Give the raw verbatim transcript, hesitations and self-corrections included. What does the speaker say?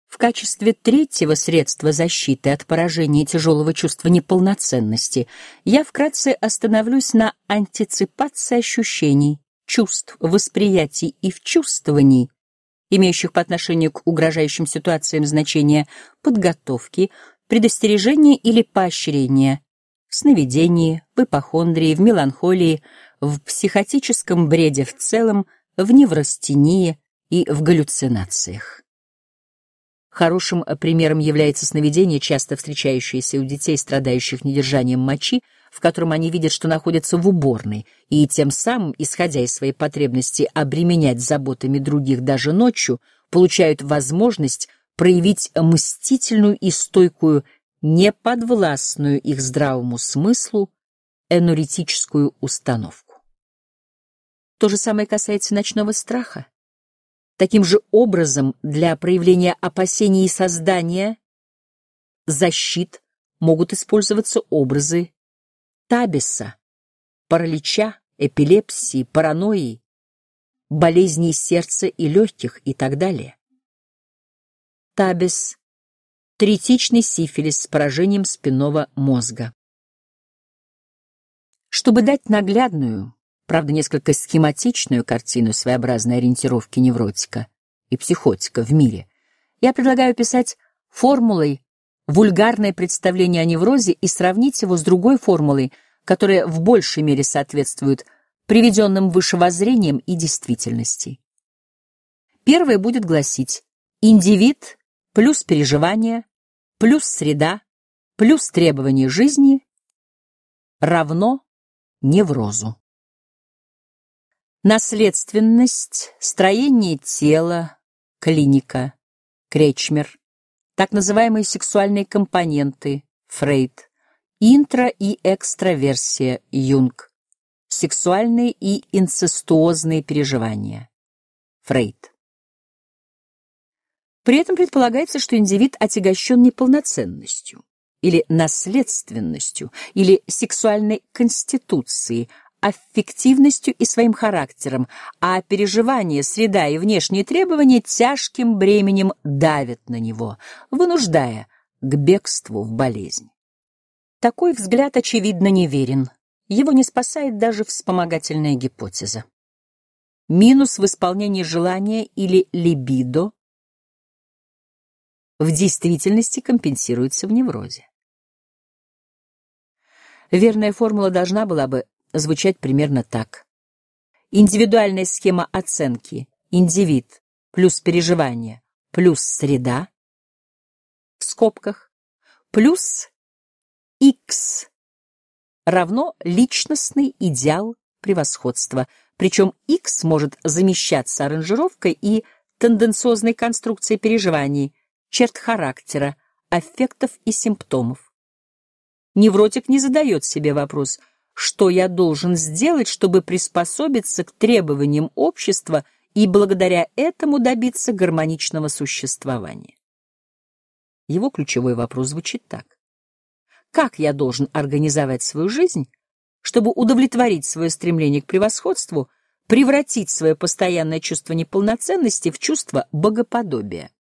В качестве третьего средства защиты от поражения тяжелого чувства неполноценности я вкратце остановлюсь на антиципации ощущений, чувств, восприятий и вчувствований, имеющих по отношению к угрожающим ситуациям значение подготовки, предостережения или поощрения, в сновидении, в ипохондрии, в меланхолии, в психотическом бреде в целом, в неврастении и в галлюцинациях. Хорошим примером является сновидение, часто встречающееся у детей, страдающих недержанием мочи, в котором они видят, что находятся в уборной, и тем самым, исходя из своей потребности обременять заботами других даже ночью, получают возможность проявить мстительную и стойкую, неподвластную их здравому смыслу энуретическую установку. То же самое касается ночного страха. Таким же образом, для проявления опасений и создания защит могут использоваться образы табиса, паралича, эпилепсии, паранойи, болезней сердца и легких и так далее. Табис — третичный сифилис с поражением спинного мозга. Чтобы дать наглядную, правда, несколько схематичную картину своеобразной ориентировки невротика и психотика в мире, я предлагаю писать формулой вульгарное представление о неврозе и сравнить его с другой формулой, которая в большей мере соответствует приведенным выше воззрениям и действительности. Первая будет гласить: индивид плюс переживания плюс среда плюс требования жизни равно неврозу. Наследственность, строение тела, клиника, Кречмер, так называемые сексуальные компоненты, Фрейд, интро- и экстраверсия, Юнг, сексуальные и инцестуозные переживания, Фрейд. При этом предполагается, что индивид отягощен неполноценностью, или наследственностью, или сексуальной конституцией, аффективностью и своим характером, а переживания, среда и внешние требования тяжким бременем давят на него, вынуждая к бегству в болезнь. Такой взгляд, очевидно, неверен. Его не спасает даже вспомогательная гипотеза. Минус в исполнении желания или либидо в действительности компенсируется в неврозе. Верная формула должна была бы звучать примерно так. Индивидуальная схема оценки индивид плюс переживание плюс среда в скобках плюс X равно личностный идеал превосходства, причем X может замещаться аранжировкой и тенденциозной конструкцией переживаний, черт характера, аффектов и симптомов. Невротик не задает себе вопрос: что я должен сделать, чтобы приспособиться к требованиям общества и благодаря этому добиться гармоничного существования. Его ключевой вопрос звучит так: как я должен организовать свою жизнь, чтобы удовлетворить свое стремление к превосходству, превратить свое постоянное чувство неполноценности в чувство богоподобия?